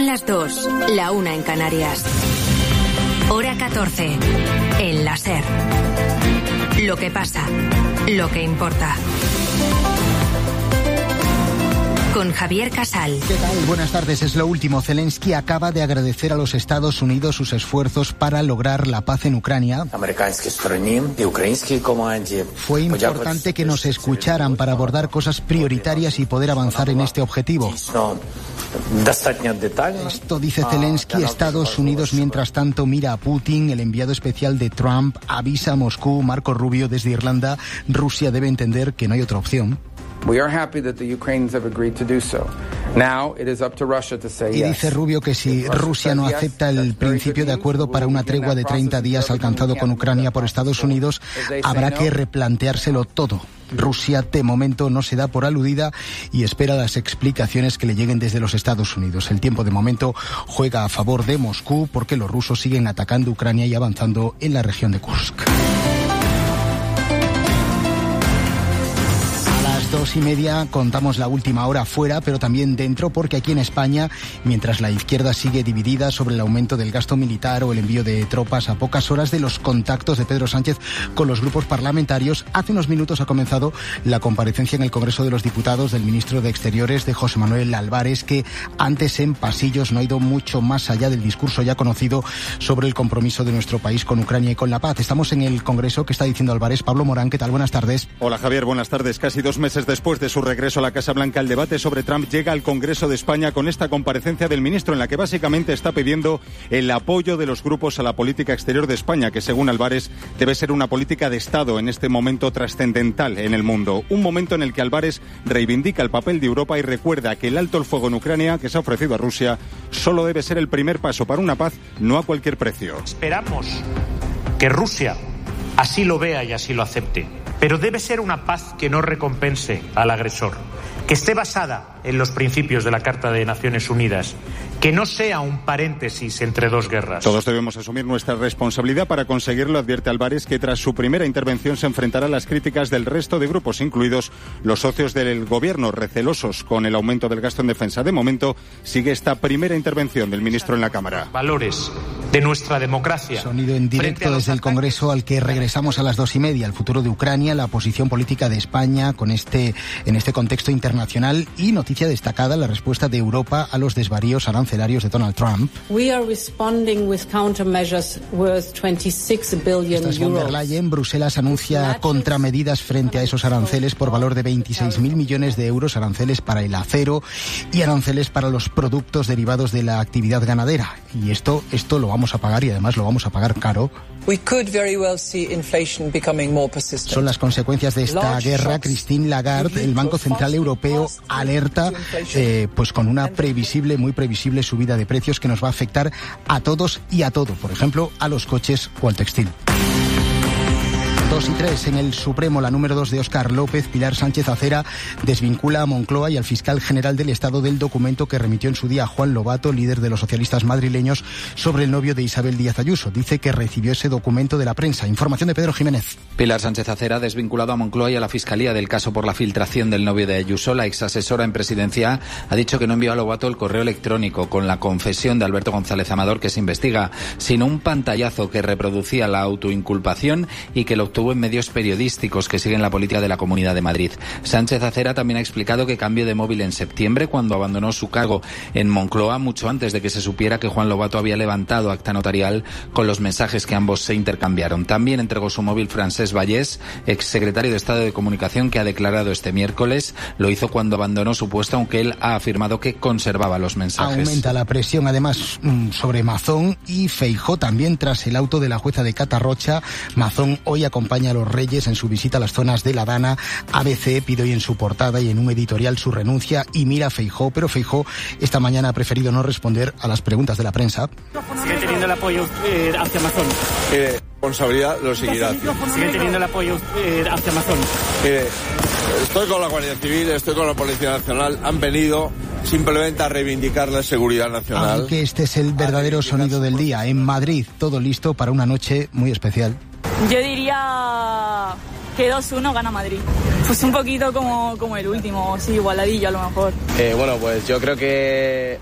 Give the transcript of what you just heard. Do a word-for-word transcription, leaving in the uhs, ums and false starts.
las dos, la una en Canarias. Hora catorce, en la SER. Lo que pasa, lo que importa. Con Javier Casal. ¿Qué tal? Buenas tardes. Es lo último. Zelensky acaba de agradecer a los Estados Unidos sus esfuerzos para lograr la paz en Ucrania. Fue importante que nos escucharan para abordar cosas prioritarias y poder avanzar en este objetivo. Esto dice Zelensky. Estados Unidos, mientras tanto, mira a Putin. El enviado especial de Trump avisa a Moscú. Marco Rubio, desde Irlanda. Rusia debe entender que no hay otra opción. Y dice Rubio que si Rusia no acepta el principio de acuerdo para una tregua de treinta días alcanzado con Ucrania por Estados Unidos, habrá que replanteárselo todo. Rusia de momento no se da por aludida y espera las explicaciones que le lleguen desde los Estados Unidos. El tiempo de momento juega a favor de Moscú porque los rusos siguen atacando Ucrania y avanzando en la región de Kursk. Dos y media contamos la última hora fuera, pero también dentro, porque aquí en España, mientras la izquierda sigue dividida sobre el aumento del gasto militar o el envío de tropas a pocas horas de los contactos de Pedro Sánchez con los grupos parlamentarios, hace unos minutos ha comenzado la comparecencia en el Congreso de los Diputados del ministro de Exteriores, de José Manuel Álvarez, que antes en pasillos no ha ido mucho más allá del discurso ya conocido sobre el compromiso de nuestro país con Ucrania y con la paz. Estamos en el Congreso. ¿Qué está diciendo Álvarez? Pablo Morán, ¿qué tal? Buenas tardes. Hola Javier, buenas tardes. Casi dos meses después de su regreso a la Casa Blanca, el debate sobre Trump llega al Congreso de España con esta comparecencia del ministro en la que básicamente está pidiendo el apoyo de los grupos a la política exterior de España, que según Álvarez debe ser una política de Estado en este momento trascendental en el mundo. Un momento en el que Álvarez reivindica el papel de Europa y recuerda que el alto el fuego en Ucrania que se ha ofrecido a Rusia solo debe ser el primer paso para una paz, no a cualquier precio. Esperamos que Rusia así lo vea y así lo acepte. Pero debe ser una paz que no recompense al agresor, que esté basada en los principios de la Carta de Naciones Unidas, que no sea un paréntesis entre dos guerras. Todos debemos asumir nuestra responsabilidad para conseguirlo, advierte Álvarez, que tras su primera intervención se enfrentará a las críticas del resto de grupos, incluidos los socios del gobierno, recelosos con el aumento del gasto en defensa. De momento, sigue esta primera intervención del ministro en la Cámara. Valores de nuestra democracia. Sonido en directo desde el Congreso al que regresamos a las dos y media. El futuro de Ucrania, la posición política de España con este, en este contexto internacional y noticia destacada, la respuesta de Europa a los desvaríos arancelarios de Donald Trump. We are responding with countermeasures worth twenty-six billion euros. Von der Leyen, Bruselas anuncia contramedidas frente a esos aranceles por valor de veintiséis mil millones de euros, aranceles para el acero y aranceles para los productos derivados de la actividad ganadera. Y esto, esto lo vamos a pagar y además lo vamos a pagar caro. We could very well see inflation becoming more persistent. Son las consecuencias de esta guerra. Christine Lagarde, el Banco Central Europeo, alerta eh, pues con una previsible, muy previsible subida de precios que nos va a afectar a todos y a todo. Por ejemplo, a los coches o al textil. Dos y tres en el Supremo, la número dos de Óscar López, Pilar Sánchez Acera, desvincula a Moncloa y al fiscal general del Estado del documento que remitió en su día a Juan Lobato, líder de los socialistas madrileños, sobre el novio de Isabel Díaz Ayuso. Dice que recibió ese documento de la prensa. Información de Pedro Jiménez. Pilar Sánchez Acera ha desvinculado a Moncloa y a la Fiscalía del caso por la filtración del novio de Ayuso. La exasesora en presidencia ha dicho que no envió a Lobato el correo electrónico con la confesión de Alberto González Amador que se investiga, sino un pantallazo que reproducía la autoinculpación y que lo obtuvo en medios periodísticos que siguen la política de la Comunidad de Madrid. Sánchez Acera también ha explicado que cambió de móvil en septiembre cuando abandonó su cargo en Moncloa, mucho antes de que se supiera que Juan Lobato había levantado acta notarial con los mensajes que ambos se intercambiaron. También entregó su móvil Francesc Vallès, exsecretario de Estado de Comunicación, que ha declarado este miércoles. Lo hizo cuando abandonó su puesto, aunque él ha afirmado que conservaba los mensajes. Aumenta la presión, además, sobre Mazón y Feijóo también tras el auto de la jueza de Catarrocha. Mazón hoy acompaña a los Reyes en su visita a las zonas de La Dana. A B C pide hoy en su portada y en un editorial su renuncia y mira a Feijóo, pero Feijóo esta mañana ha preferido no responder a las preguntas de la prensa. ¿Sigue teniendo el apoyo eh, hacia Mazón? Eh, responsabilidad lo seguirá. ¿Sigue teniendo el apoyo eh, hacia Mazón? Eh, estoy con la Guardia Civil, estoy con la Policía Nacional. Han venido simplemente a reivindicar la seguridad nacional. Aunque este es el verdadero sonido del día. En Madrid, todo listo para una noche muy especial. Yo diría que dos uno gana Madrid. Pues un poquito como, como el último, sí, igualadillo a lo mejor. Eh, bueno, pues yo creo que